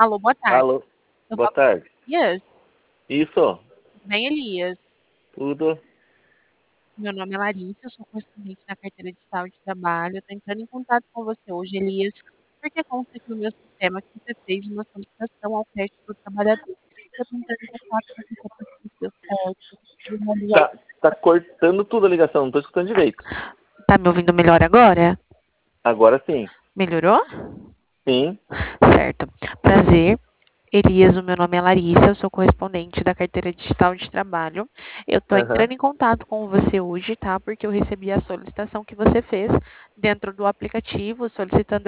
Alô, boa tarde. Alô, Eu boa falo com tarde. o Elias. Isso, Tudo bem, Elias? tudo. Meu nome é Larissa, eu sou correspondente da carteira de saúde e trabalho. Estou entrando em contato com você hoje, Elias, porque consta aqui no meu sistema que você fez uma solicitação ao crédito do trabalhador. Estou tentando em contato para ver se é possível, realizar. Tá cortando tudo a ligação, não tô escutando direito. Tá me ouvindo melhor agora? Agora sim. Melhorou? Sim. Certo. Prazer. Elias, o meu nome é Larissa, eu sou correspondente da carteira digital de trabalho. Eu estou Aham. entrando em contato com você hoje, tá? Porque eu recebi a solicitação que você fez dentro do aplicativo, solicitando